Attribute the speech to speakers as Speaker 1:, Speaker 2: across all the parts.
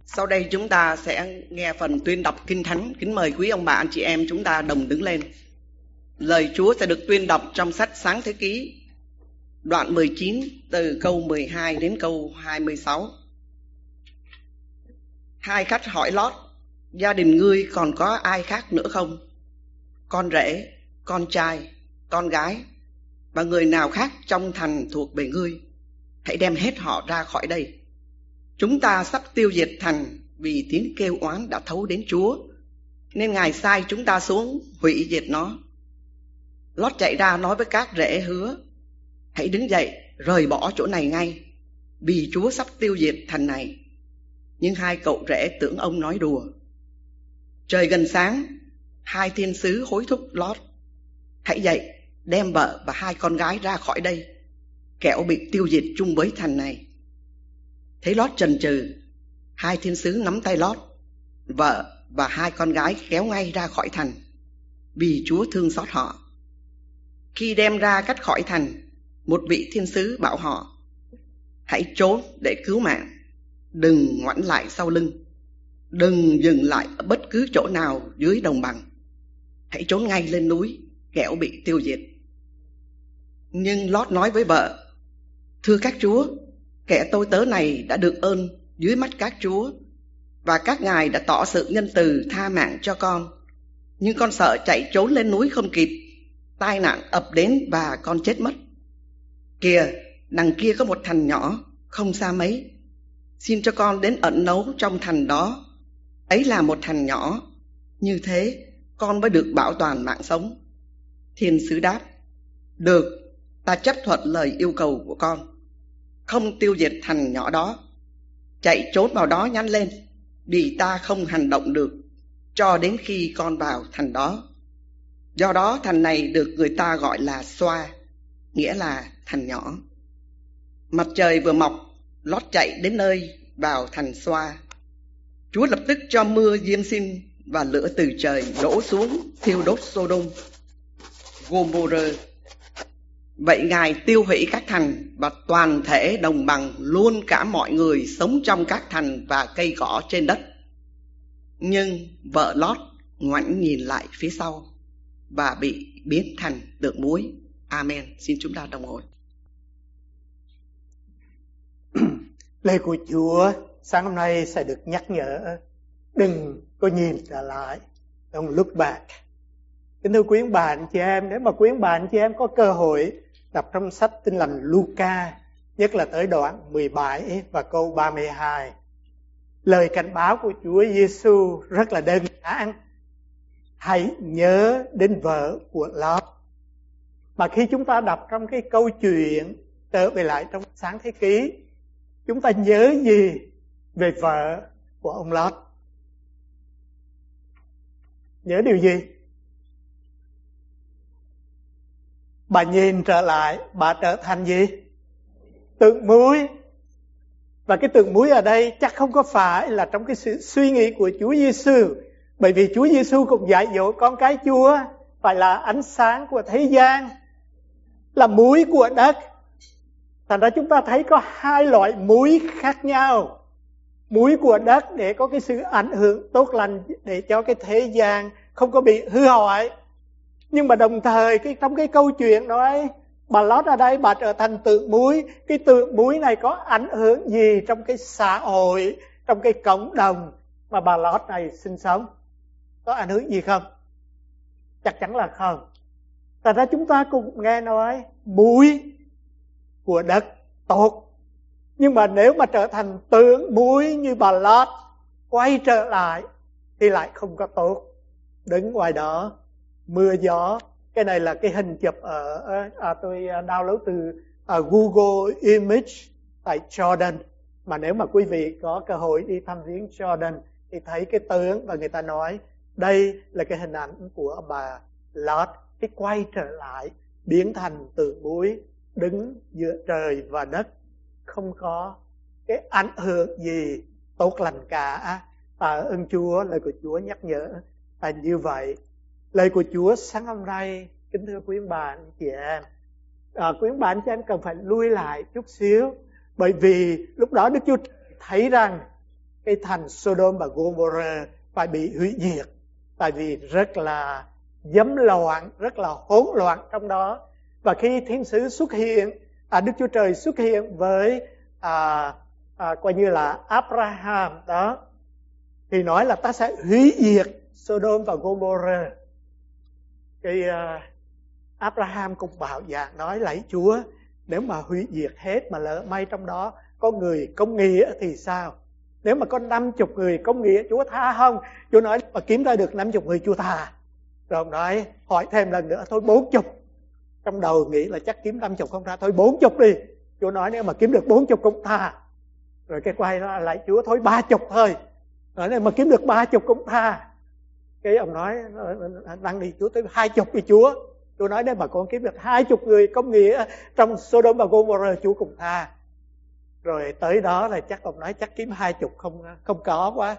Speaker 1: Sau đây chúng ta sẽ nghe phần tuyên đọc Kinh Thánh. Kính mời quý ông bà anh chị em chúng ta đồng đứng lên. Lời Chúa sẽ được tuyên đọc trong sách Sáng Thế Ký, đoạn 19 từ câu 12 đến câu 26. Hai khách hỏi Lót: gia đình ngươi còn có ai khác nữa không? Con rể, con trai, con gái và người nào khác trong thành thuộc về ngươi, hãy đem hết họ ra khỏi đây. Chúng ta sắp tiêu diệt thành vì tiếng kêu oán đã thấu đến Chúa, nên Ngài sai chúng ta xuống hủy diệt nó. Lót chạy ra nói với các rể hứa: hãy đứng dậy rời bỏ chỗ này ngay, vì Chúa sắp tiêu diệt thành này. Nhưng hai cậu rể tưởng ông nói đùa. Trời gần sáng, hai thiên sứ hối thúc Lót: hãy dậy, đem vợ và hai con gái ra khỏi đây, kẻo bị tiêu diệt chung với thành này. Thấy Lót chần chừ, hai thiên sứ nắm tay Lót, vợ và hai con gái kéo ngay ra khỏi thành, vì Chúa thương xót họ. Khi đem ra cách khỏi thành, một vị thiên sứ bảo họ: hãy trốn để cứu mạng, đừng ngoảnh lại sau lưng, đừng dừng lại ở bất cứ chỗ nào dưới đồng bằng, hãy trốn ngay lên núi, kẻo bị tiêu diệt. Nhưng Lót nói với vợ: thưa các chúa, kẻ tôi tớ này đã được ơn dưới mắt các chúa, và các ngài đã tỏ sự nhân từ tha mạng cho con. Nhưng con sợ chạy trốn lên núi không kịp, tai nạn ập đến và con chết mất. Kìa, đằng kia có một thành nhỏ, không xa mấy, xin cho con đến ẩn náu trong thành đó. Ấy là một thành nhỏ, như thế con mới được bảo toàn mạng sống. Thiên sứ đáp: được, ta chấp thuận lời yêu cầu của con, không tiêu diệt thành nhỏ đó. Chạy trốn vào đó nhanh lên, vì ta không hành động được cho đến khi con vào thành đó. Do đó thành này được người ta gọi là Xoa, nghĩa là thành nhỏ. Mặt trời vừa mọc, Lót chạy đến nơi vào thành Xoa. Chúa lập tức cho mưa giêm xin và lửa từ trời đổ xuống thiêu đốt Sodom, Gomorrah. Vậy Ngài tiêu hủy các thành và toàn thể đồng bằng, luôn cả mọi người sống trong các thành và cây cỏ trên đất. Nhưng vợ Lót ngoảnh nhìn lại phía sau và bị biến thành tượng muối. Amen. Xin chúng ta đồng ngồi.
Speaker 2: Lời của Chúa sáng hôm nay sẽ được nhắc nhở: đừng có nhìn trở lại, don't look back. Kính thưa quý bạn chị em, nếu mà quý bạn chị em có cơ hội đọc trong sách Tin lành Luca, nhất là tới đoạn 17 và câu 32, lời cảnh báo của Chúa Giêsu rất là đơn giản: hãy nhớ đến vợ của Lót. Mà khi chúng ta đọc trong cái câu chuyện trở về lại trong Sáng Thế Ký, chúng ta nhớ gì về vợ của ông Lót? Nhớ điều gì? Bà nhìn trở lại, bà trở thành gì? Tượng muối. Và cái tượng muối ở đây chắc không có phải là trong cái sự suy nghĩ của Chúa Giêsu, bởi vì Chúa Giêsu cũng dạy dỗ con cái Chúa phải là ánh sáng của thế gian, là muối của đất. Thành ra chúng ta thấy có hai loại muối khác nhau. Muối của đất để có cái sự ảnh hưởng tốt lành, để cho cái thế gian không có bị hư hoại. Nhưng mà đồng thời trong cái câu chuyện nói bà Lót ở đây bà trở thành tượng muối. Cái tượng muối này có ảnh hưởng gì trong cái xã hội, trong cái cộng đồng mà bà Lót này sinh sống? Có ảnh hưởng gì không? Chắc chắn là không. Thật ra chúng ta cũng nghe nói muối của đất tốt, nhưng mà nếu mà trở thành tượng muối như bà Lót quay trở lại thì lại không có tốt. Đứng ngoài đó mưa gió. Cái này là cái hình chụp tôi download từ Google Image tại Jordan. Mà nếu mà quý vị có cơ hội đi thăm viếng Jordan thì thấy cái tướng, và người ta nói đây là cái hình ảnh của bà Lót, cái quay trở lại biến thành tượng muối, đứng giữa trời và đất, không có cái ảnh hưởng gì tốt lành cả. Tạ ơn Chúa, lời của Chúa nhắc nhở là như vậy. Lời của Chúa sáng hôm nay, kính thưa quý bạn chị em, quý bạn chị em cần phải lui lại chút xíu, bởi vì lúc đó Đức Chúa thấy rằng cái thành Sodom và Gomorrah phải bị hủy diệt, tại vì rất là dẫm loạn, rất là hỗn loạn trong đó. Và khi thiên sứ xuất hiện, Đức Chúa Trời xuất hiện với coi như là Abraham đó, thì nói là ta sẽ hủy diệt Sodom và Gomorrah. Cái Abraham cũng bảo dạ nói lạy Chúa, nếu mà hủy diệt hết mà lỡ may trong đó có người công nghĩa thì sao? Nếu mà có 50 người công nghĩa Chúa tha không? Chúa nói mà kiếm ra được 50 người Chúa tha. Rồi ông nói hỏi thêm lần nữa, thôi 40. Trong đầu nghĩ là chắc kiếm 50 không ra, thôi 40 đi. Chúa nói nếu mà kiếm được 40 cũng tha. Rồi cái quay nó lại Chúa thôi 30 thôi. Nói nếu mà kiếm được 30 cũng tha. Cái ông nói năng đi Chúa tới 20 đi Chúa. Chúa nói nếu mà con kiếm được 20 người công nghĩa trong Sodom và Gomorrah Chúa cũng tha. Rồi tới đó là chắc ông nói chắc kiếm 20 không có quá.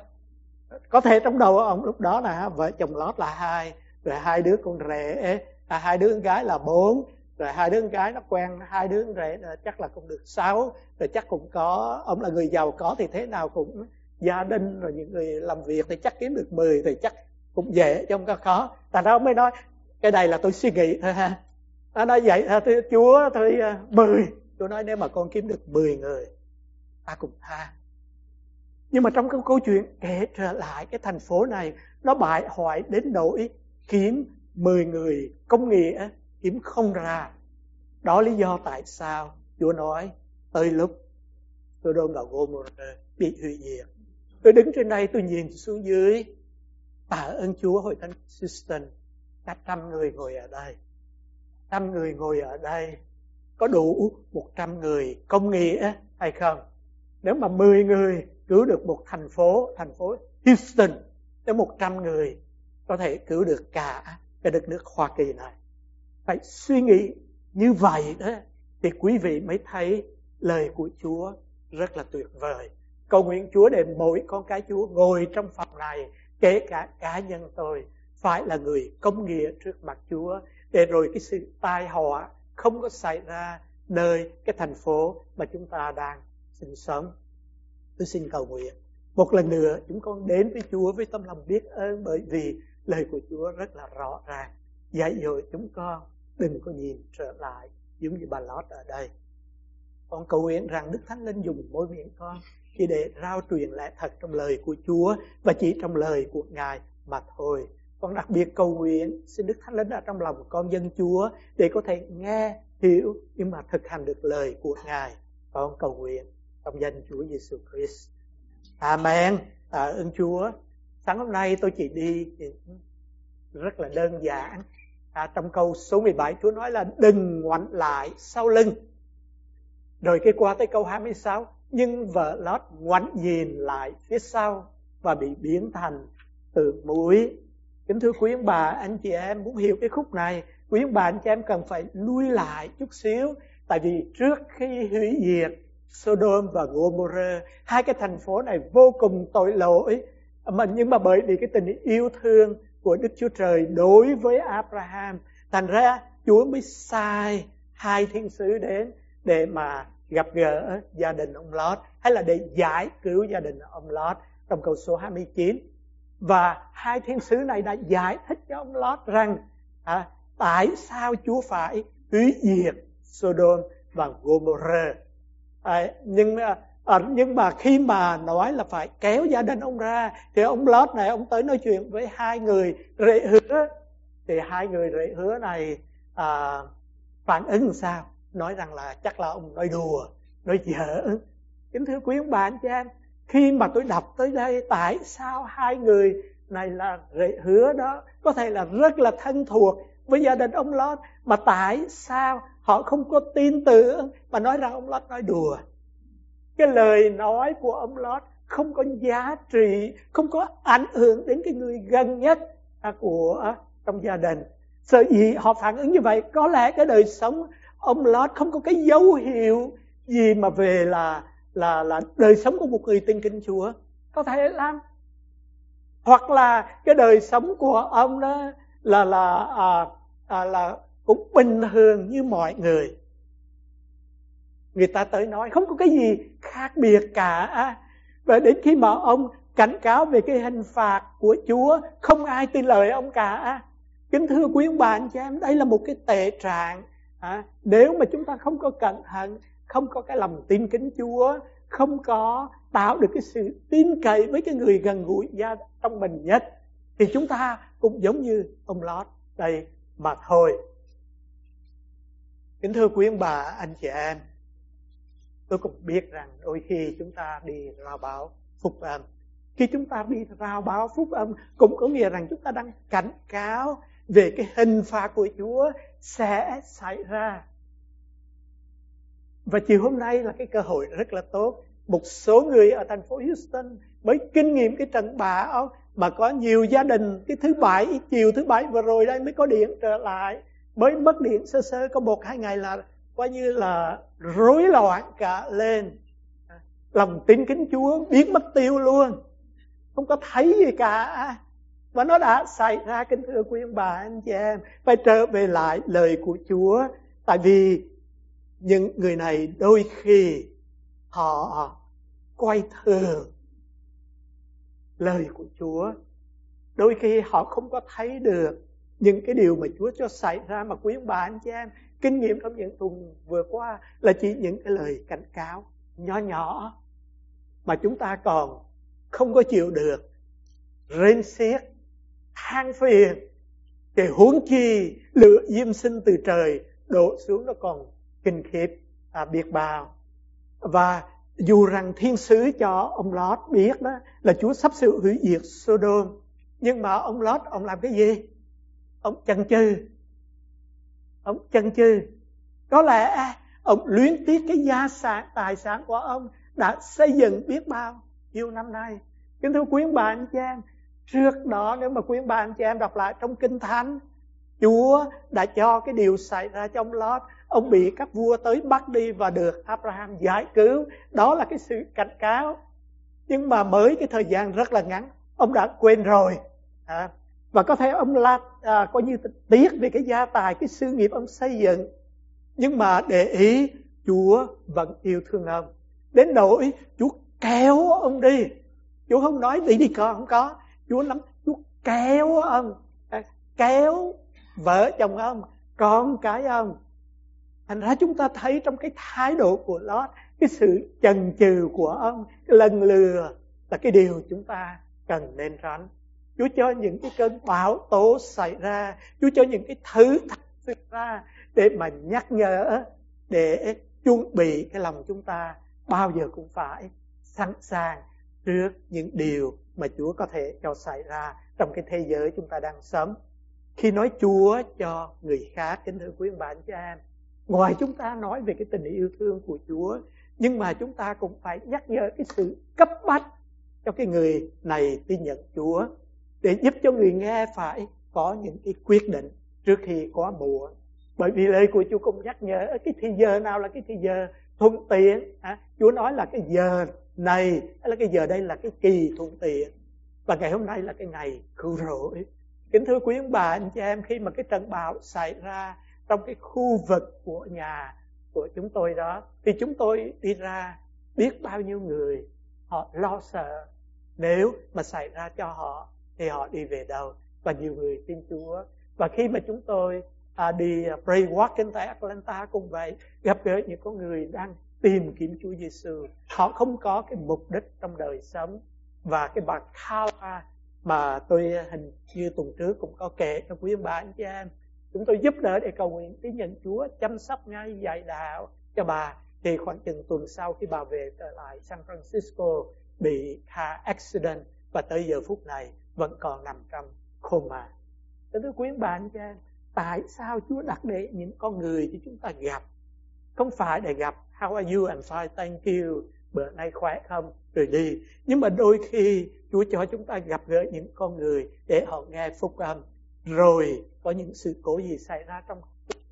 Speaker 2: Có thể trong đầu ông lúc đó là vợ chồng Lót là 2, rồi 2 đứa con rể, 2 đứa con gái là 4, rồi 2 đứa con gái nó quen 2 đứa con rể chắc là cũng được 6, rồi chắc cũng có, ông là người giàu có thì thế nào cũng gia đình, rồi những người làm việc thì chắc kiếm được 10 thì chắc cũng dễ chứ không có khó. Tại đó mới nói cái này là tôi suy nghĩ thôi ha. Nó nói vậy thôi Chúa thôi 10. Chúa nói nếu mà con kiếm được 10 người ta cùng tha. Nhưng mà trong cái câu chuyện kể trở lại cái thành phố này nó bại hoại đến nỗi kiếm 10 người công nghĩa kiếm không ra. Đó lý do tại sao Chúa nói tới lúc Sodom và Gomorrah bị hủy diệt. Tôi đứng trên đây tôi nhìn xuống dưới, tạ ơn Chúa hội thánh Houston, cả 100 người ngồi ở đây. 100 người ngồi ở đây có đủ 100 người công nghĩa hay không? Nếu mà 10 người cứu được một thành phố Houston, nếu 100 người có thể cứu được cả cái đất nước Hoa Kỳ này. Phải suy nghĩ như vậy đó thì quý vị mới thấy lời của Chúa rất là tuyệt vời. Cầu nguyện Chúa để mỗi con cái Chúa ngồi trong phòng này, kể cả cá nhân tôi, phải là người công nghĩa trước mặt Chúa, để rồi cái sự tai họa không có xảy ra nơi cái thành phố mà chúng ta đang sinh sống. Tôi xin cầu nguyện một lần nữa chúng con đến với Chúa với tâm lòng biết ơn, bởi vì lời của Chúa rất là rõ ràng dạy dỗ chúng con đừng có nhìn trở lại giống như bà Lót ở đây. Con cầu nguyện rằng Đức Thánh Linh dùng môi miệng con chỉ để rao truyền lẽ thật trong lời của Chúa và chỉ trong lời của Ngài mà thôi. Con đặc biệt cầu nguyện xin Đức Thánh Linh ở trong lòng con dân Chúa để có thể nghe, hiểu nhưng mà thực hành được lời của Ngài. Con cầu nguyện trong danh Chúa Giêsu Christ. Amen. Tạ ơn Chúa. Sáng hôm nay tôi chỉ đi rất là đơn giản. Trong câu số 17 Chúa nói là đừng ngoảnh lại sau lưng. Rồi cái qua tới câu 26, nhưng vợ Lót ngoảnh nhìn lại phía sau và bị biến thành tượng muối. Kính thưa quý ông bà, anh chị em muốn hiểu cái khúc này, quý ông bà anh chị em cần phải lui lại chút xíu. Tại vì trước khi hủy diệt Sodom và Gomorrah, hai cái thành phố này vô cùng tội lỗi, nhưng mà bởi vì cái tình yêu thương của Đức Chúa Trời đối với Abraham, thành ra Chúa mới sai 2 thiên sứ đến để mà gặp gỡ gia đình ông Lót, hay là để giải cứu gia đình ông Lót trong câu số 29. Và 2 thiên sứ này đã giải thích cho ông Lót rằng tại sao Chúa phải hủy diệt Sodom và Gomorrah. Nhưng mà khi mà nói là phải kéo gia đình ông ra, thì ông Lót này ông tới nói chuyện với 2 người rể hứa. Thì 2 người rể hứa này phản ứng sao? Nói rằng là chắc là ông nói đùa, nói giỡn. Kính thưa quý ông bà anh chị em, khi mà tôi đọc tới đây, tại sao 2 người này là rể hứa đó có thể là rất là thân thuộc với gia đình ông Lót, mà tại sao họ không có tin tưởng mà nói rằng ông Lót nói đùa? Cái lời nói của ông Lót không có giá trị, không có ảnh hưởng đến cái người gần nhất của trong gia đình. Sở dĩ họ phản ứng như vậy, có lẽ cái đời sống ông Lót không có cái dấu hiệu gì mà về là đời sống của một người tin kính Chúa. Có thể lắm. Hoặc là cái đời sống của ông đó là cũng bình thường như mọi người. Người ta tới nói không có cái gì khác biệt cả. Và đến khi mà ông cảnh cáo về cái hình phạt của Chúa, không ai tin lời ông cả. Kính thưa quý ông bà anh chị em, đây là một cái tệ trạng. Nếu mà chúng ta không có cẩn thận, không có cái lòng tin kính Chúa, không có tạo được cái sự tin cậy với cái người gần gũi trong mình nhất, thì chúng ta cũng giống như ông Lót đây mà thôi. Kính thưa quý ông bà anh chị em, tôi cũng biết rằng đôi khi chúng ta đi rao báo phúc âm. Khi chúng ta đi rao báo phúc âm cũng có nghĩa rằng chúng ta đang cảnh cáo về cái hình phạt của Chúa sẽ xảy ra. Và chiều hôm nay là cái cơ hội rất là tốt. Một số người ở thành phố Houston mới kinh nghiệm cái trận bão, mà có nhiều gia đình cái chiều thứ bảy vừa rồi đây mới có điện trở lại. Mới mất điện sơ sơ có 1-2 ngày là coi như là rối loạn cả lên. Lòng tin kính Chúa biến mất tiêu luôn, không có thấy gì cả. Và nó đã xảy ra, kính thưa quý ông bà anh chị em, phải trở về lại lời của Chúa. Tại vì những người này đôi khi họ coi thường lời của Chúa. Đôi khi họ không có thấy được những cái điều mà Chúa cho xảy ra. Mà quý ông bà anh chị em, kinh nghiệm trong những tuần vừa qua là chỉ những cái lời cảnh cáo nhỏ nhỏ mà chúng ta còn không có chịu được, rên xiết, than phiền. Thì huống chi lửa diêm sinh từ trời đổ xuống nó còn kinh khiếp biết bao. Và dù rằng thiên sứ cho ông Lót biết đó là Chúa sắp sửa hủy diệt Sodom, nhưng mà ông Lót ông làm cái gì? Ông chần chừ. Có lẽ ông luyến tiếc cái tài sản của ông đã xây dựng biết bao nhiêu năm nay. Kính thưa quý ông bà anh chị em, trước đó nếu mà quý ông bà anh chị em đọc lại trong Kinh Thánh, Chúa đã cho cái điều xảy ra cho ông Lót. Ông bị các vua tới bắt đi và được Abraham giải cứu. Đó là cái sự cảnh cáo. Nhưng mà mới cái thời gian rất là ngắn, ông đã quên rồi. Và có thể ông coi như tiếc về cái gia tài, cái sự nghiệp ông xây dựng. Nhưng mà để ý, Chúa vẫn yêu thương ông. Đến nỗi Chúa kéo ông đi. Chúa không nói đi con, không có. Chúa kéo ông, kéo vợ chồng ông, con cái ông. Thành ra chúng ta thấy trong cái thái độ của Lót, cái sự chần chừ của ông, cái lần lừa là cái điều chúng ta cần nên tránh. Chúa cho những cái cơn bão tố xảy ra, Chúa cho những cái thử thách xảy ra để mà nhắc nhở, để chuẩn bị cái lòng chúng ta bao giờ cũng phải sẵn sàng trước những điều mà Chúa có thể cho xảy ra trong cái thế giới chúng ta đang sống. Khi nói Chúa cho người khác, kính thưa quý ông bà anh chị em, ngoài chúng ta nói về cái tình yêu thương của Chúa, nhưng mà chúng ta cũng phải nhắc nhở cái sự cấp bách cho cái người này tin nhận Chúa, để giúp cho người nghe phải có những cái quyết định trước khi quá muộn. Bởi vì lời của Chúa cũng nhắc nhở cái thì giờ nào là cái thì giờ thuận tiện. Chúa nói là cái giờ này, hay là cái giờ đây là cái kỳ thuận tiện, và ngày hôm nay là cái ngày cứu rỗi. Kính thưa quý ông bà anh chị em, khi mà cái trận bão xảy ra trong cái khu vực của nhà của chúng tôi đó, thì chúng tôi đi ra, biết bao nhiêu người họ lo sợ nếu mà xảy ra cho họ thì họ đi về đâu. Và nhiều người tin Chúa. Và khi mà chúng tôi đi pray walking tại Atlanta cũng vậy, gặp gỡ những con người đang tìm kiếm Chúa Giêsu. Họ không có cái mục đích trong đời sống. Và cái bà Carla mà tôi hình như tuần trước cũng có kể cho quý ông bà anh chị em, chúng tôi giúp đỡ để cầu nguyện tín nhận Chúa, chăm sóc ngay dạy đạo cho bà. Thì khoảng chừng tuần sau khi bà về trở lại San Francisco, bị car accident và tới giờ phút này vẫn còn nằm trong coma. Thưa quý ông bà anh chị em, tại sao Chúa đặt để những con ngườiที่chúng ta gặp, không phải để gặp how are you and fine thank you, bữa nay khỏe không rồi đi. Nhưng mà đôi khi Chúa cho chúng ta gặp gỡ những con người để họ nghe phúc âm, rồi có những sự cố gì xảy ra trong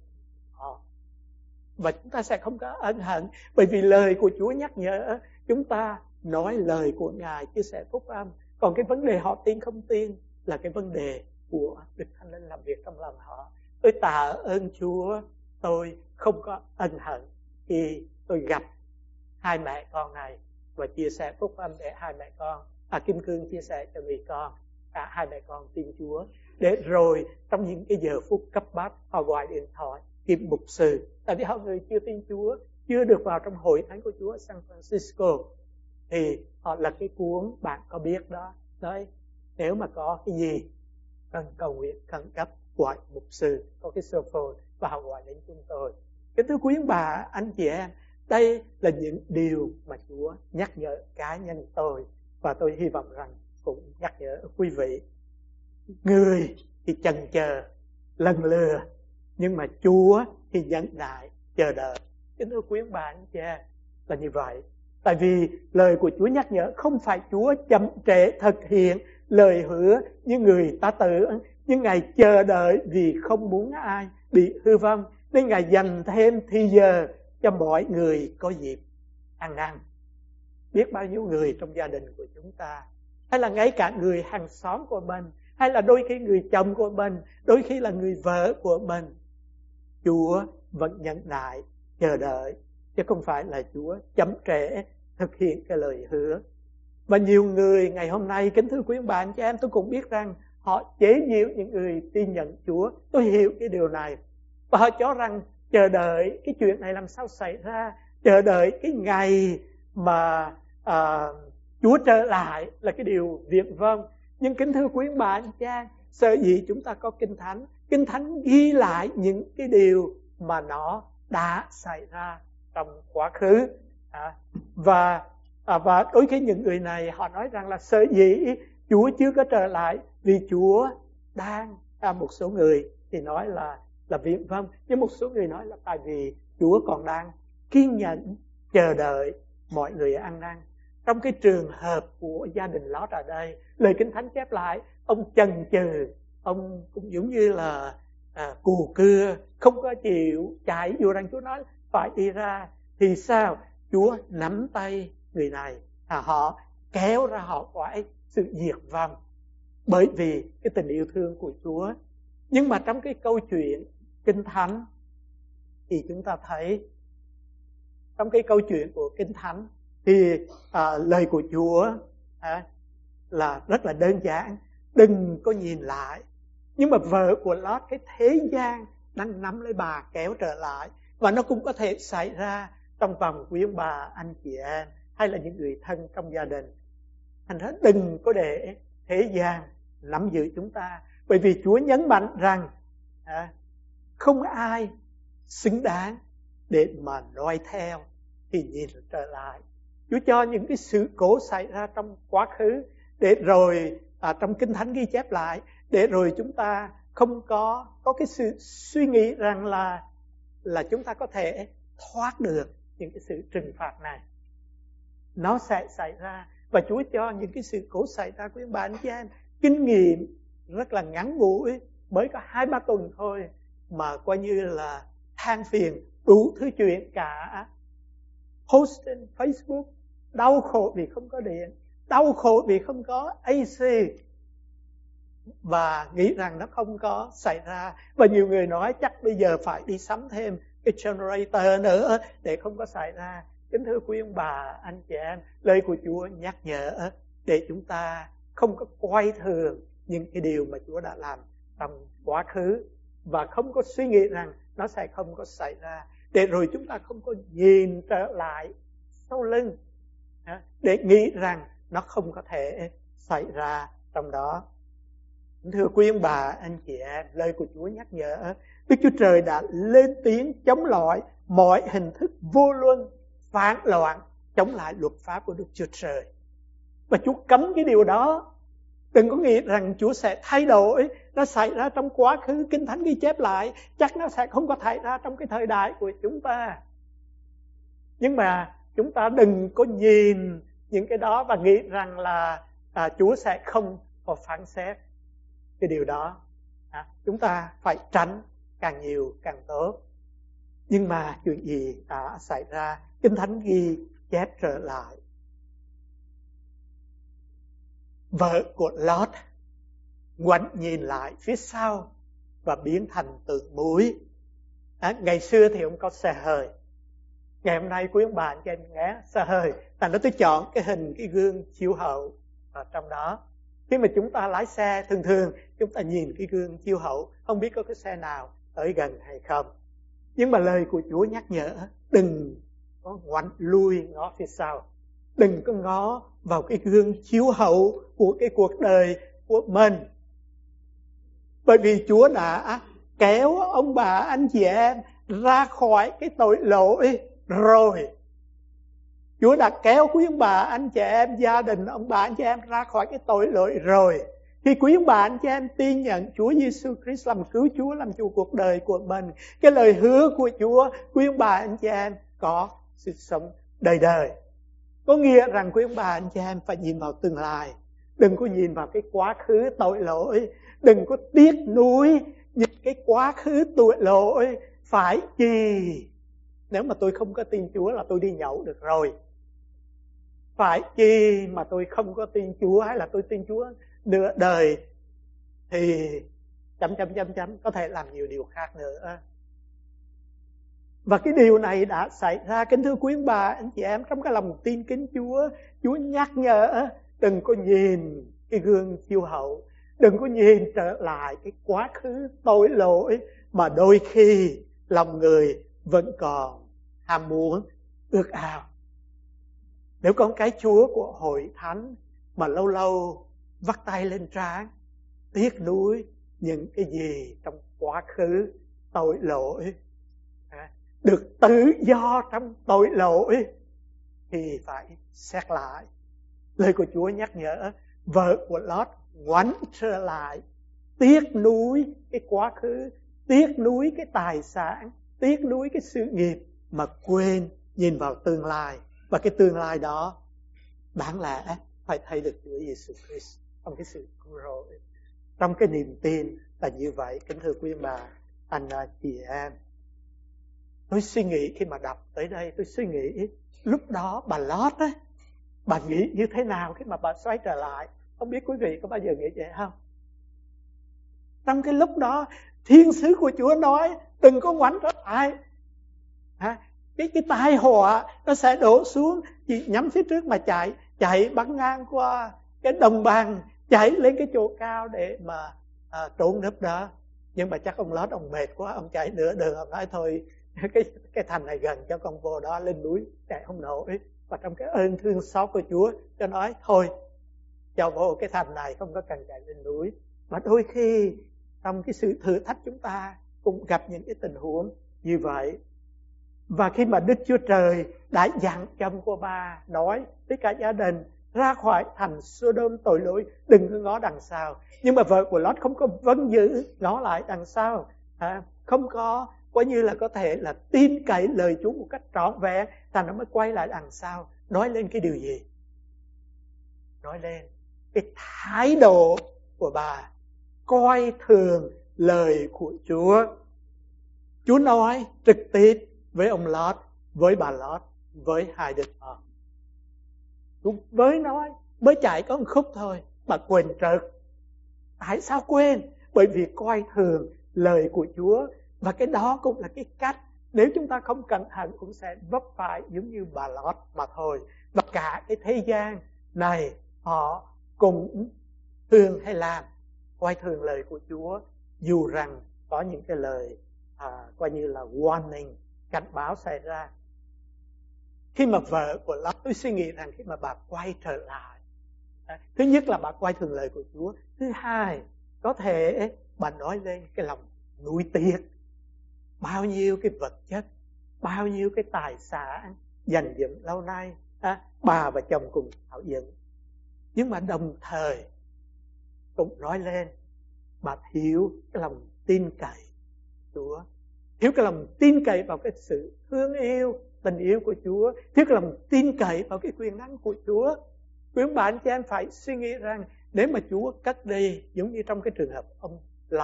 Speaker 2: họ, và chúng ta sẽ không có ân hận. Bởi vì lời của Chúa nhắc nhở chúng ta nói lời của Ngài, chia sẻ phúc âm. Còn cái vấn đề họ tin không tin là cái vấn đề của Đức Thánh Linh làm việc trong lòng họ. Tôi tạ ơn Chúa, tôi không có ân hận khi tôi gặp hai mẹ con này. và chia sẻ phúc âm để hai mẹ con, Kim Cương chia sẻ cho người con, hai mẹ con tin Chúa. Để rồi trong những cái giờ phút cấp bách họ gọi điện thoại tìm mục sư, tại vì họ người chưa tin Chúa, chưa được vào trong hội thánh của Chúa ở San Francisco, thì họ lật cái cuốn Bạn Có Biết đó, nói nếu mà có cái gì cần cầu nguyện khẩn cấp gọi mục sư, có cái cell phone và họ gọi đến chúng tôi. Kính thưa quý bà, anh chị em, đây là những điều mà Chúa nhắc nhở cá nhân tôi, và tôi hy vọng rằng cũng nhắc nhở quý vị. Người thì chần chờ, lần lừa, nhưng mà Chúa thì nhẫn nại, chờ đợi. Kính thưa quý bà, anh chị em, là như vậy. Tại vì lời của Chúa nhắc nhở không phải Chúa chậm trễ thực hiện lời hứa như người ta tưởng, nhưng Ngài chờ đợi vì không muốn ai bị hư vong, nên Ngài dành thêm thì giờ cho mọi người có dịp ăn năn. Biết bao nhiêu người trong gia đình của chúng ta, hay là ngay cả người hàng xóm của mình, hay là đôi khi người chồng của mình, đôi khi là người vợ của mình, Chúa vẫn nhẫn nại chờ đợi, chứ không phải là Chúa chậm trễ thực hiện cái lời hứa. Và nhiều người ngày hôm nay, kính thưa quý bà anh chị em, tôi cũng biết rằng họ chế giễu những người tin nhận Chúa. Tôi hiểu cái điều này. Và họ cho rằng chờ đợi cái chuyện này làm sao xảy ra, chờ đợi cái ngày mà Chúa trở lại là cái điều viển vông. Nhưng kính thưa quý bà anh chị em, sở dĩ chúng ta có Kinh Thánh ghi lại những cái điều mà nó đã xảy ra trong quá khứ. Và đối với những người này, họ nói rằng là sở dĩ Chúa chưa có trở lại vì Chúa đang, một số người thì nói là viển vông, nhưng một số người nói là tại vì Chúa còn đang kiên nhẫn chờ đợi mọi người ăn năn. Trong cái trường hợp của gia đình Lót ở đây, lời Kinh Thánh chép lại, ông chần chừ, ông cũng giống như là cù cưa, không có chịu chạy vô rằng Chúa nói phải đi ra. Thì sao? Chúa nắm tay người này, họ kéo ra họ khỏi sự diệt vong bởi vì cái tình yêu thương của Chúa. Nhưng mà trong cái câu chuyện Kinh Thánh thì chúng ta thấy, trong cái câu chuyện của Kinh Thánh thì lời của Chúa là rất là đơn giản: đừng có nhìn lại. Nhưng mà vợ của Lót, cái thế gian đang nắm lấy bà kéo trở lại, và nó cũng có thể xảy ra trong vòng quý ông bà, anh chị em, hay là những người thân trong gia đình. Thành ra đừng có để thế gian nắm giữ chúng ta, bởi vì Chúa nhấn mạnh rằng không ai xứng đáng để mà noi theo thì nhìn trở lại. Chúa cho những cái sự cố xảy ra trong quá khứ để rồi trong Kinh Thánh ghi chép lại, để rồi chúng ta không có cái sự suy nghĩ rằng là chúng ta có thể thoát được những cái sự trừng phạt này. Nó sẽ xảy ra, và Chúa cho những cái sự cố xảy ra của bà anh chị em. Kinh nghiệm rất là ngắn ngủi, mới có 2-3 tuần thôi mà coi như là than phiền đủ thứ chuyện cả. Post trên Facebook, đau khổ vì không có điện, đau khổ vì không có AC, và nghĩ rằng nó không có xảy ra. Và nhiều người nói chắc bây giờ phải đi sắm thêm cái generator nữa để không có xảy ra. Kính thưa quý ông bà, anh chị em, lời của Chúa nhắc nhở để chúng ta không có coi thường những cái điều mà Chúa đã làm trong quá khứ, và không có suy nghĩ rằng nó sẽ không có xảy ra, để rồi chúng ta không có nhìn trở lại sau lưng để nghĩ rằng nó không có thể xảy ra trong đó. Thưa quý ông bà, anh chị em, lời của Chúa nhắc nhở Đức Chúa Trời đã lên tiếng chống lại mọi hình thức vô luân, phản loạn, chống lại luật pháp của Đức Chúa Trời. Và Chúa cấm cái điều đó. Đừng có nghĩ rằng Chúa sẽ thay đổi, nó xảy ra trong quá khứ, Kinh Thánh ghi chép lại, chắc nó sẽ không có xảy ra trong cái thời đại của chúng ta. Nhưng mà chúng ta đừng có nhìn những cái đó và nghĩ rằng là Chúa sẽ không có phán xét cái điều đó. Chúng ta phải tránh càng nhiều càng tốt. Nhưng mà chuyện gì đã xảy ra? Kinh Thánh ghi chép trở lại. Vợ của Lót ngoảnh nhìn lại phía sau và biến thành tượng muối. Ngày xưa thì không có xe hơi, Ngày hôm nay quý ông bà anh chị em nghe xa hơi, thành ra tôi chọn cái gương chiếu hậu ở trong đó. Khi mà chúng ta lái xe, thường chúng ta nhìn cái gương chiếu hậu, không biết có cái xe nào tới gần hay không. Nhưng mà lời của Chúa nhắc nhở, đừng có ngoảnh lui ngó phía sau, đừng có ngó vào cái gương chiếu hậu của cái cuộc đời của mình. Bởi vì Chúa đã kéo ông bà anh chị em ra khỏi cái tội lỗi rồi. Chúa đã kéo quý ông bà anh chị em, gia đình ông bà anh chị em ra khỏi cái tội lỗi rồi. Khi quý ông bà anh chị em tin nhận Chúa Giêsu Christ làm cứu Chúa, làm chủ cuộc đời của mình, cái lời hứa của Chúa, quý ông bà anh chị em có sự sống đời đời. Có nghĩa rằng quý ông bà anh chị em phải nhìn vào tương lai, đừng có nhìn vào cái quá khứ tội lỗi, đừng có tiếc nuối những cái quá khứ tội lỗi. Phải chi nếu mà tôi không có tin Chúa là tôi đi nhậu được rồi? Phải chi mà tôi không có tin Chúa, hay là tôi tin Chúa nửa đời thì chấm có thể làm nhiều điều khác nữa. Và cái điều này đã xảy ra, kính thưa quý bà anh chị em, trong cái lòng tin kính Chúa. Chúa nhắc nhở đừng có nhìn cái gương chiếu hậu, đừng có nhìn trở lại cái quá khứ tội lỗi mà đôi khi lòng người vẫn còn ham muốn, ước ao. Nếu con cái Chúa của hội thánh mà lâu lâu vắt tay lên trán, tiếc nuối những cái gì trong quá khứ tội lỗi, được tự do trong tội lỗi, thì phải xét lại. Lời của Chúa nhắc nhở vợ của Lót ngoảnh trở lại, tiếc nuối cái quá khứ, tiếc nuối cái tài sản, tiếc nuối cái sự nghiệp, mà quên nhìn vào tương lai. Và cái tương lai đó đáng lẽ phải thấy được Chúa Giêsu Christ trong cái sự cứu rỗi, trong cái niềm tin là như vậy. Kính thưa quý bà anh chị em, tôi suy nghĩ khi mà đọc tới đây, tôi suy nghĩ lúc đó bà Lót á, bà nghĩ như thế nào khi mà bà xoay trở lại? Không biết quý vị có bao giờ nghĩ vậy không? Trong cái lúc đó, thiên sứ của Chúa nói đừng có ngoảnh trở lại, cái tai họa nó sẽ đổ xuống. Chị nhắm phía trước mà chạy bắn ngang qua cái đồng bằng, chạy lên cái chỗ cao để mà trốn nấp đó. Nhưng mà chắc ông Lót ông mệt quá, ông chạy nửa đường, ông nói thôi cái thành này gần cho con vô đó, lên núi chạy không nổi. Và trong cái ơn thương xót của Chúa cho nói thôi cho vô cái thành này, không có cần chạy lên núi. Và đôi khi trong cái sự thử thách chúng ta cũng gặp những cái tình huống như vậy. Và khi mà Đức Chúa Trời đã dặn chồng của bà nói với cả gia đình ra khỏi thành Sodom tội lỗi, đừng có ngó đằng sau. Nhưng mà vợ của Lót không có vâng giữ ngó lại đằng sau, không có coi như là có thể là tin cậy lời Chúa một cách trọn vẹn, thành nó mới quay lại đằng sau. Nói lên cái điều gì? Nói lên cái thái độ của bà coi thường lời của Chúa. Chúa nói trực tiếp với ông Lót, với bà Lót, với hai đứa con. Chúa mới chạy có một khúc thôi mà quên trật. Tại sao quên? Bởi vì coi thường lời của Chúa. Và cái đó cũng là cái cách nếu chúng ta không cẩn thận cũng sẽ vấp phải giống như bà Lót mà thôi. Và cả cái thế gian này họ cũng thường hay làm coi thường lời của Chúa, dù rằng có những cái lời coi như là warning, cảnh báo xảy ra. Khi mà vợ của Lót, tôi suy nghĩ rằng khi mà bà quay trở lại, thứ nhất là bà quay thường lời của Chúa, thứ hai có thể bà nói lên cái lòng nuối tiếc. Bao nhiêu cái vật chất, bao nhiêu cái tài sản dành dụm lâu nay, bà và chồng cùng tạo dựng. Nhưng mà đồng thời cũng nói lên bà thiếu cái lòng tin cậy Chúa, thiếu cái lòng tin cậy vào cái sự thương yêu, tình yêu của Chúa, thiếu cái lòng tin cậy vào cái quyền năng của Chúa. Quý ông bà anh chị em phải suy nghĩ rằng nếu mà Chúa cất đi, giống như trong cái trường hợp ông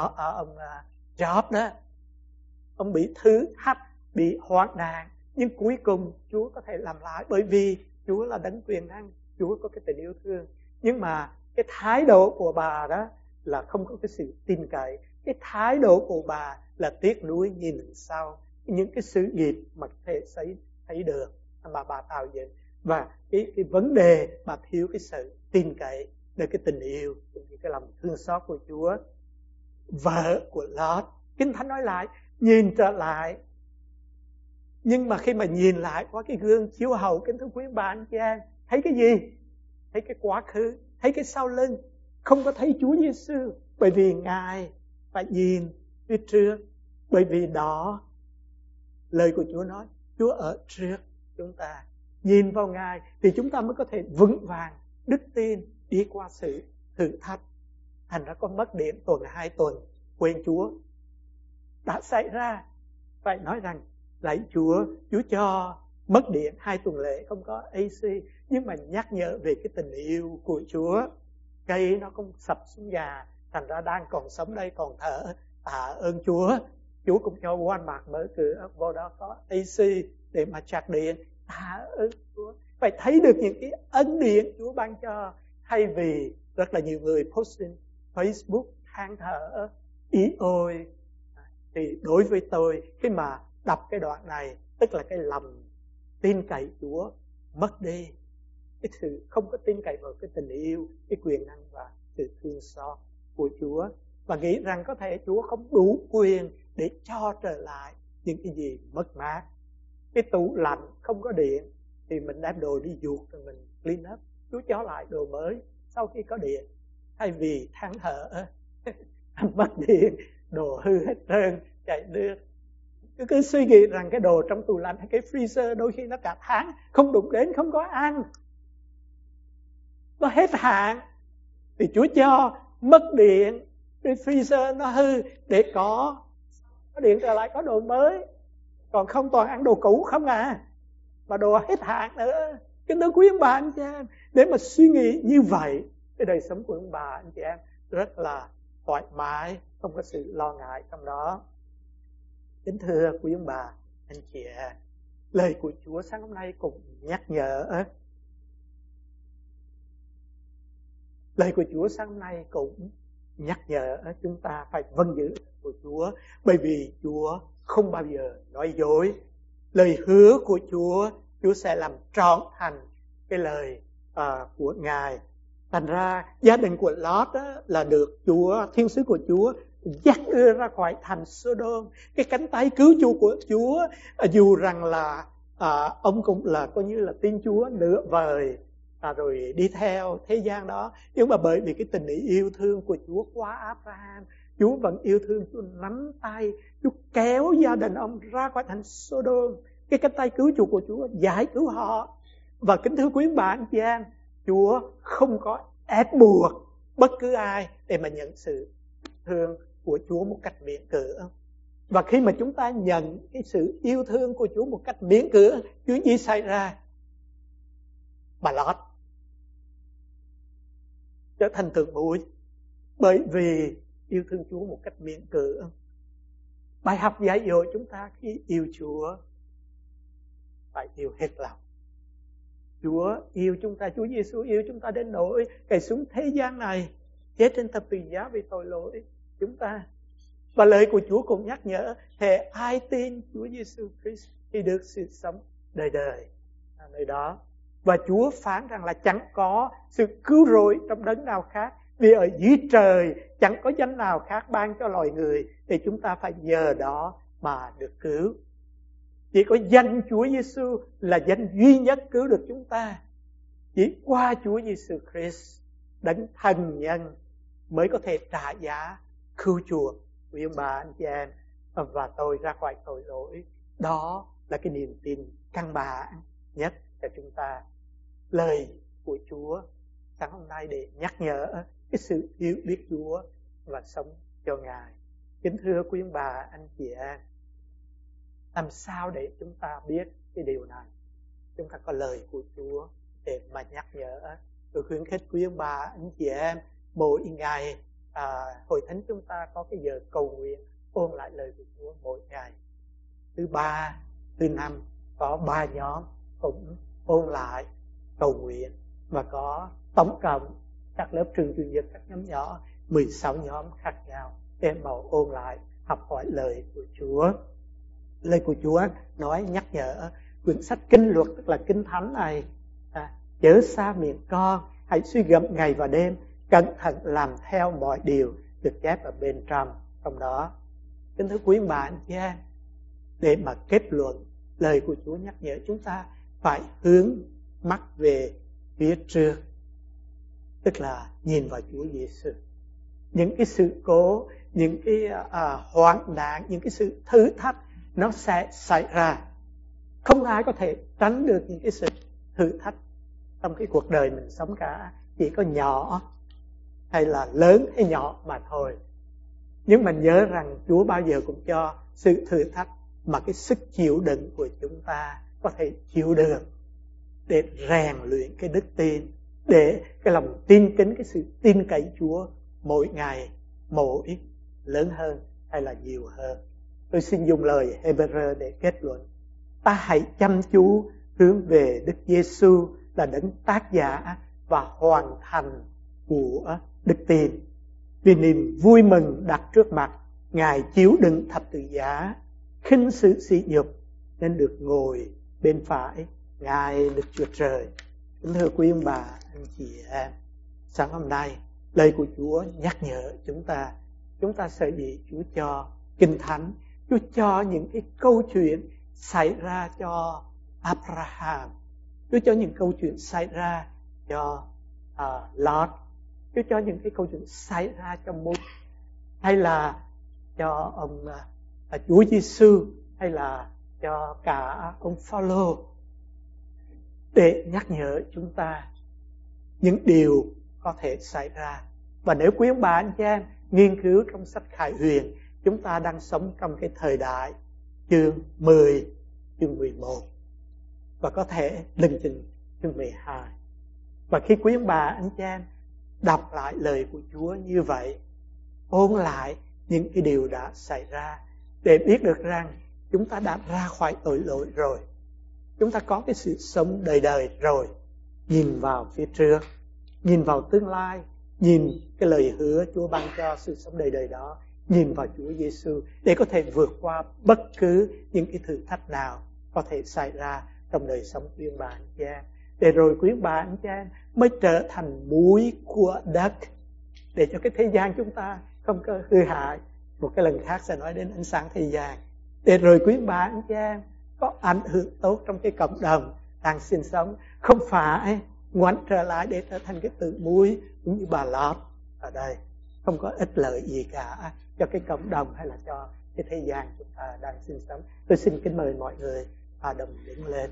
Speaker 2: Job đó, ông bị thử thách, bị hoạn nạn, nhưng cuối cùng Chúa có thể làm lại, bởi vì Chúa là đấng quyền năng, Chúa có cái tình yêu thương. Nhưng mà cái thái độ của bà đó là không có cái sự tin cậy. Cái thái độ của bà là tiếc nuối nhìn đằng sau những cái sự nghiệp mà có thể thấy được mà bà tạo dựng. Và cái vấn đề bà thiếu cái sự tin cậy, để cái tình yêu, cái lòng thương xót của Chúa. Vợ của Lót, Kinh Thánh nói lại, nhìn trở lại. Nhưng mà khi mà nhìn lại qua cái gương chiếu hậu, kính thưa quý bà anh chị em, thấy cái gì? Thấy cái quá khứ, thấy cái sau lưng, không có thấy Chúa Giêsu. Bởi vì Ngài phải nhìn phía trước. Bởi vì đó, lời của Chúa nói, Chúa ở trước chúng ta. Nhìn vào Ngài thì chúng ta mới có thể vững vàng đức tin đi qua sự thử thách. Thành ra con mất điện tuần 2 tuần, quên Chúa. Đã xảy ra, phải nói rằng lạy Chúa, Chúa cho mất điện 2 tuần lễ không có AC, nhưng mà nhắc nhở về cái tình yêu của Chúa. Cây nó không sập xuống nhà, thành ra đang còn sống đây còn thở. Tạ ơn Chúa. Chúa cũng cho Walmart mở cửa vô đó có AC để mà chặt điện. Tạ ơn Chúa. Phải thấy được những cái ân điển Chúa ban cho, thay vì rất là nhiều người posting Facebook than thở ý ôi. Thì đối với tôi, khi mà đọc cái đoạn này, tức là cái lòng tin cậy Chúa mất đi, cái sự không có tin cậy vào cái tình yêu, cái quyền năng và sự thương xót của Chúa, và nghĩ rằng có thể Chúa không đủ quyền để cho trở lại những cái gì mất mát. Cái tủ lạnh không có điện thì mình đem đồ đi giụt rồi mình clean up, Chúa cho lại đồ mới sau khi có điện. Thay vì than thở mất điện, đồ hư hết trơn, chảy nước. Cứ suy nghĩ rằng cái đồ trong tủ lạnh hay cái freezer đôi khi nó cả tháng không đụng đến, không có ăn, nó hết hạn, thì Chúa cho mất điện, cái freezer nó hư để có điện trở lại, có đồ mới. Còn không toàn ăn đồ cũ không à, mà đồ hết hạn nữa. Kính thưa quý ông bà anh chị em, để mà suy nghĩ như vậy, cái đời sống của ông bà anh chị em rất là thoải mái, không có sự lo ngại trong đó. Kính thưa quý ông bà anh chị em, lời của Chúa sáng hôm nay cũng nhắc nhở. Lời của Chúa sáng hôm nay cũng nhắc nhở chúng ta phải vâng giữ của Chúa, bởi vì Chúa không bao giờ nói dối. Lời hứa của Chúa, Chúa sẽ làm trọn thành cái lời của Ngài. Thành ra gia đình của Lót là được Chúa, thiên sứ của Chúa dắt đưa ra khỏi thành Sodom. Cái cánh tay cứu chuộc của Chúa, dù rằng là ông cũng là coi như là tin Chúa nửa vời, rồi đi theo thế gian đó, nhưng mà bởi vì cái tình yêu thương của Chúa qua Abraham, Chúa vẫn yêu thương, Chúa nắm tay, Chúa kéo gia đình ông ra khỏi thành Sodom. Cái cánh tay cứu chuộc của Chúa giải cứu họ. Và kính thưa quý bạn chị em, Chúa không có ép buộc bất cứ ai để mà nhận sự thương của Chúa một cách miễn cưỡng. Và khi mà chúng ta nhận cái sự yêu thương của Chúa một cách miễn cưỡng, chuyện gì xảy ra? Bà Lót trở thành tượng bụi, bởi vì yêu thương Chúa một cách miễn cưỡng. Bài học dạy dỗ chúng ta khi yêu Chúa phải yêu hết lòng. Chúa yêu chúng ta, Chúa Giêsu yêu chúng ta đến nỗi Ngài xuống thế gian này chết trên thập tự giá vì tội lỗi chúng ta. Và lời của Chúa cũng nhắc nhở, hễ ai tin Chúa Giêsu Christ thì được sự sống đời đời ở nơi đó. Và Chúa phán rằng là chẳng có sự cứu rỗi trong đấng nào khác, vì ở dưới trời chẳng có danh nào khác ban cho loài người, thì chúng ta phải nhờ đó mà được cứu. Chỉ có danh Chúa Giêsu là danh duy nhất cứu được chúng ta. Chỉ qua Chúa Giêsu Christ, đấng thần nhân, mới có thể trả giá cứu chuộc quý ông bà anh chị em và tôi ra khỏi tội lỗi. Đó là cái niềm tin căn bản nhất cho chúng ta. Lời của Chúa sáng hôm nay để nhắc nhở cái sự hiểu biết Chúa và sống cho Ngài. Kính thưa quý ông bà anh chị em, làm sao để chúng ta biết cái điều này? Chúng ta có lời của Chúa để mà nhắc nhở. Tôi khuyến khích quý ông bà anh chị em mỗi ngày hội thánh chúng ta có cái giờ cầu nguyện ôn lại lời của Chúa mỗi ngày. Thứ ba, thứ năm có 3 nhóm cũng ôn lại cầu nguyện, và có tổng cộng các lớp trường chủ nhật, các nhóm nhỏ 16 nhóm khác nhau để mà ôn lại học hỏi lời của Chúa. Lời của Chúa nói nhắc nhở quyển sách kinh luật, tức là kinh thánh này, chớ xa miệng con, hãy suy gẫm ngày và đêm, cẩn thận làm theo mọi điều được chép ở bên trong đó. Kính thưa quý bà anh chị em, để mà kết luận, lời của Chúa nhắc nhở chúng ta phải hướng mắt về phía trước, tức là nhìn vào Chúa Giêsu. Những cái sự cố, những cái hoạn nạn, những cái sự thử thách nó sẽ xảy ra. Không ai có thể tránh được những cái sự thử thách trong cái cuộc đời mình sống cả, chỉ có nhỏ hay là lớn hay nhỏ mà thôi. Nhưng mà nhớ rằng Chúa bao giờ cũng cho sự thử thách mà cái sức chịu đựng của chúng ta có thể chịu được, để rèn luyện cái đức tin, để cái lòng tin kính, cái sự tin cậy Chúa mỗi ngày mỗi lớn hơn hay là nhiều hơn. Tôi xin dùng lời Hebrew để kết luận. Ta hãy chăm chú hướng về Đức Giêsu là đấng tác giả và hoàn thành của đức tin. Vì niềm vui mừng đặt trước mặt, Ngài chịu đựng thập tự giá, khinh sự sỉ nhục, nên được ngồi bên phải Ngài Đức Chúa Trời. Kính thưa quý ông bà, anh chị em, sáng hôm nay lời của Chúa nhắc nhở chúng ta sẽ bị Chúa cho Kinh Thánh, Chúa cho những cái câu chuyện xảy ra cho Abraham, Chúa cho những câu chuyện xảy ra cho Lot, Chúa cho những cái câu chuyện xảy ra cho Moses, hay là cho ông Chúa Giêsu, hay là cho cả ông Phaolô, để nhắc nhở chúng ta những điều có thể xảy ra. Và nếu quý ông bà anh chị em nghiên cứu trong sách Khải Huyền, chúng ta đang sống trong cái thời đại chương 10, chương 11 và có thể lưng chừng chương 12. Và khi quý ông bà anh chị em đọc lại lời của Chúa như vậy, ôn lại những cái điều đã xảy ra, để biết được rằng chúng ta đã ra khỏi tội lỗi rồi, chúng ta có cái sự sống đời đời rồi, nhìn vào phía trước, nhìn vào tương lai, nhìn cái lời hứa Chúa ban cho sự sống đời đời đó, nhìn vào Chúa Giêsu để có thể vượt qua bất cứ những cái thử thách nào có thể xảy ra trong đời sống của quý bà anh chị em. Để rồi quý bà anh chị em mới trở thành muối của đất, để cho cái thế gian chúng ta không có hư hại. Một cái lần khác sẽ nói đến ánh sáng thế gian. Để rồi quý bà anh chị em có ảnh hưởng tốt trong cái cộng đồng đang sinh sống, không phải ngoảnh trở lại để trở thành cái tự muối cũng như bà Lót ở đây, không có ích lợi gì cả cho cái cộng đồng hay là cho cái thế gian chúng ta đang sinh sống. Tôi xin kính mời mọi người đồng đứng lên.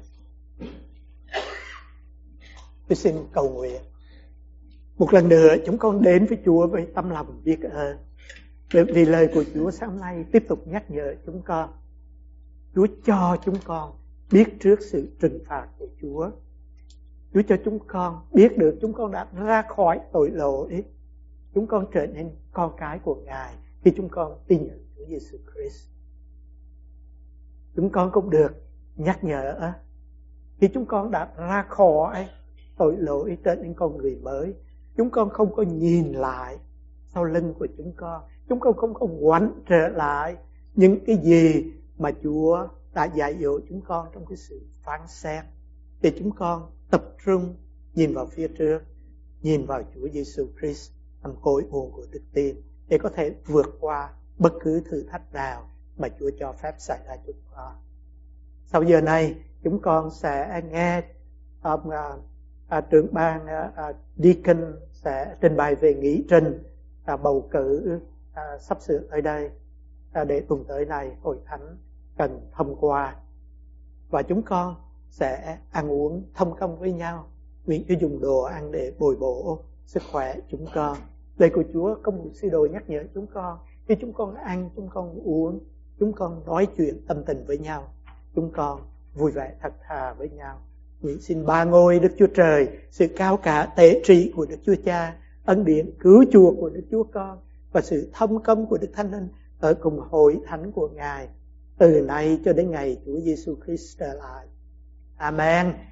Speaker 2: Tôi xin cầu nguyện. Một lần nữa chúng con đến với Chúa với tâm lòng biết ơn, bởi vì lời của Chúa sáng nay tiếp tục nhắc nhở chúng con. Chúa cho chúng con biết trước sự trừng phạt của Chúa. Chúa cho chúng con biết được chúng con đã ra khỏi tội lỗi. Chúng con trở nên con cái của Ngài khi chúng con tin nhận Chúa Giêsu Christ. Chúng con cũng được nhắc nhở khi chúng con đã ra khỏi tội lỗi, trở nên con người mới. Chúng con không có nhìn lại sau lưng của chúng con. Chúng con không có ngoảnh trở lại những cái gì mà Chúa đã dạy dỗ chúng con trong cái sự phán xét. Để chúng con tập trung nhìn vào phía trước, nhìn vào Chúa Giêsu Christ, làm cội nguồn của đức tin, để có thể vượt qua bất cứ thử thách nào mà Chúa cho phép xảy ra chúng con. Sau giờ này chúng con sẽ nghe ông trưởng ban Deacon sẽ trình bày về nghị trình bầu cử sắp sửa tới đây, để tuần tới này hội thánh cần thông qua, và chúng con sẽ ăn uống thông công với nhau. Nguyện Chúa dùng đồ ăn để bồi bổ sức khỏe chúng con. Lời của Chúa công vụ sứ đồ nhắc nhở chúng con, khi chúng con ăn, chúng con uống, chúng con nói chuyện tâm tình với nhau, chúng con vui vẻ thật thà với nhau. Nguyện xin ba ngôi Đức Chúa Trời, sự cao cả tế trị của Đức Chúa Cha, ân điển cứu chuộc của Đức Chúa Con và sự thông công của Đức Thánh Linh ở cùng hội thánh của Ngài từ nay cho đến ngày Chúa Giêsu Christ trở lại. Amen.